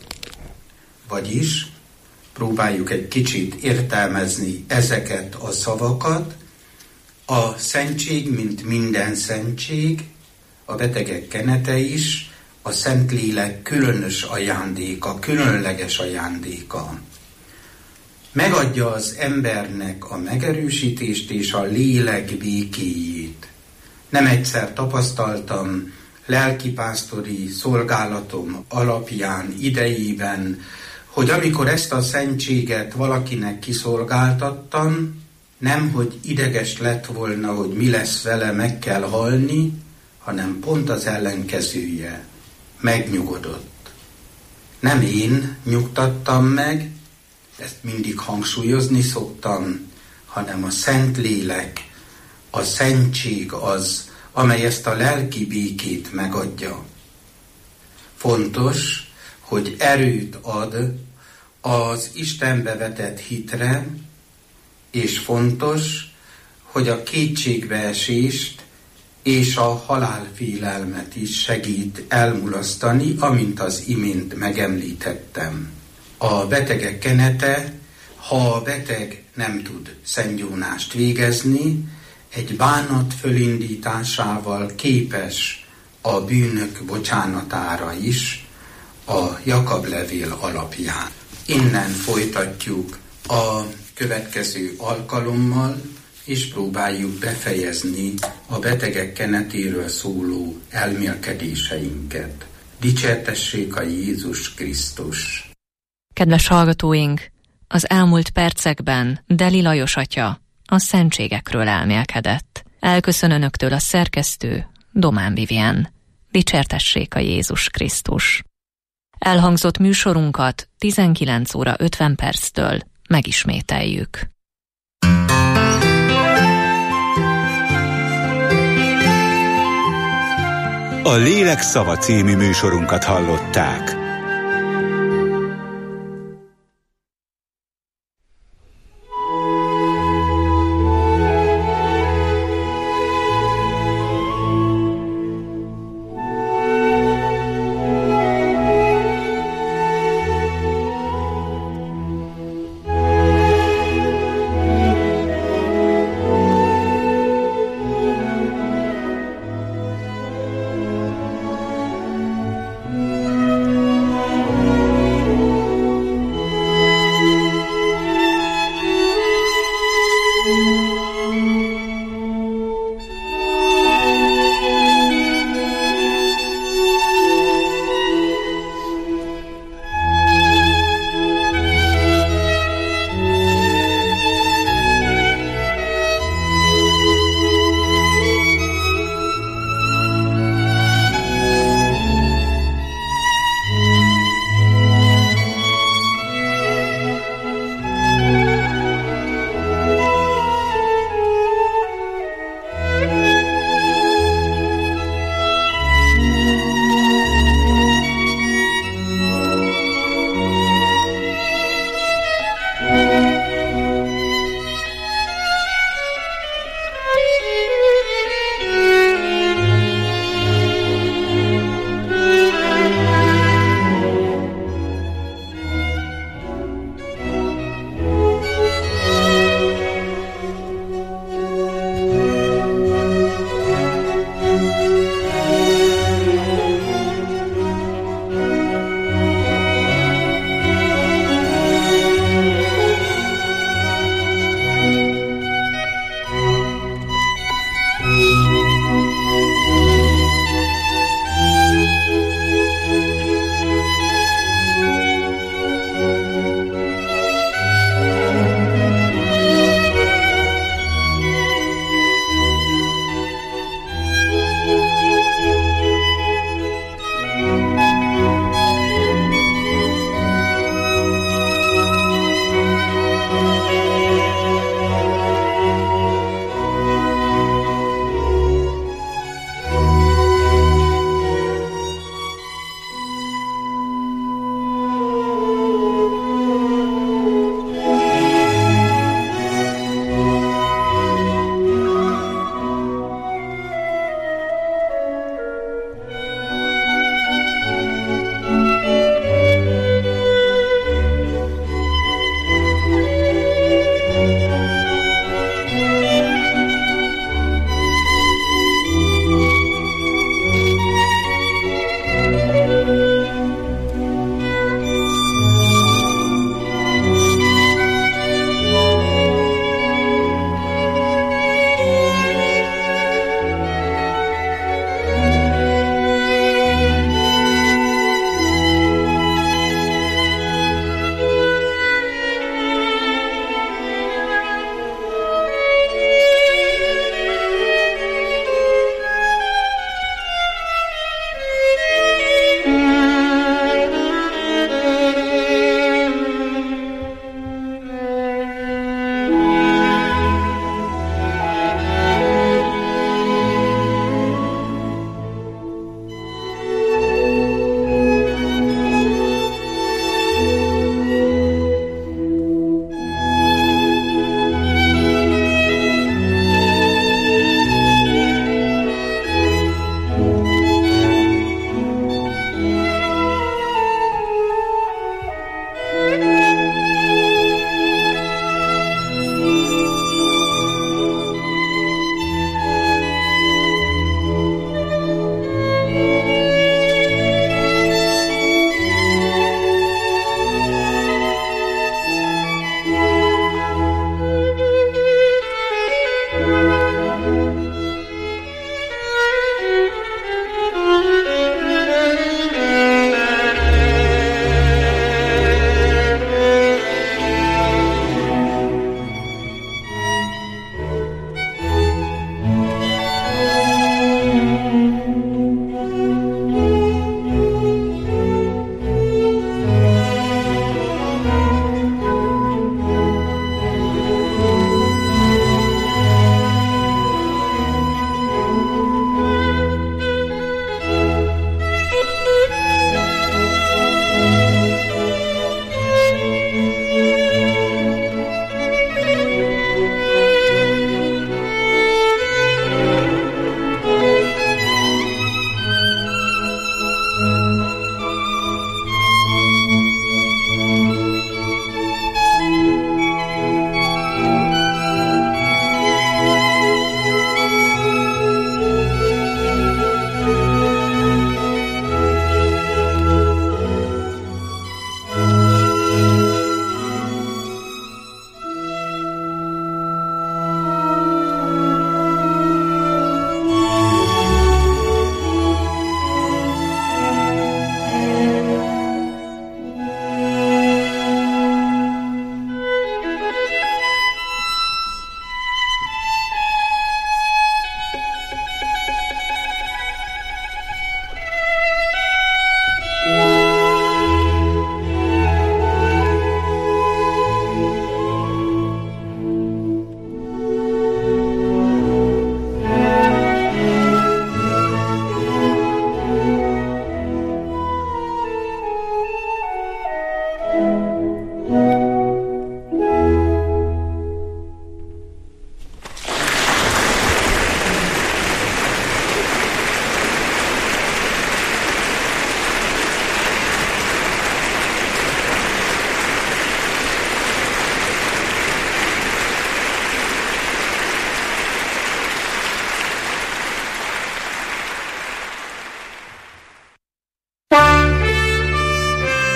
Vagyis próbáljuk egy kicsit értelmezni ezeket a szavakat. A szentség, mint minden szentség, a betegek kenete is, a Szentlélek különös ajándéka, különleges ajándéka. Megadja az embernek a megerősítést és a lélek békéjét. Nem egyszer tapasztaltam lelkipásztori szolgálatom alapján, idejében, hogy amikor ezt a szentséget valakinek kiszolgáltattam, nem, hogy ideges lett volna, hogy mi lesz vele, meg kell halni, hanem pont az ellenkezője. Megnyugodott. Nem én nyugtattam meg, ezt mindig hangsúlyozni szoktam, hanem a Szentlélek, a szentség az, amely ezt a lelki békét megadja. Fontos, hogy erőt ad az Istenbe vetett hitre, és fontos, hogy a kétségbeesést és a halálfélelmet is segít elmulasztani, amint az imént megemlítettem. A betegek kenete, ha a beteg nem tud szentgyónást végezni, egy bánat fölindításával képes a bűnök bocsánatára is, a Jakab levél alapján. Innen folytatjuk a következő alkalommal, és próbáljuk befejezni a betegek kenetéről szóló elmélkedéseinket. Dicsértessék a Jézus Krisztus! Kedves hallgatóink, az elmúlt percekben Deli Lajos atya a szentségekről elmélkedett. Elköszön önöktől a szerkesztő, Domán Vivien. Dicsértessék a Jézus Krisztus! Elhangzott műsorunkat tizenkilenc óra ötven perctől megismételjük. A Lélek szava című műsorunkat hallották.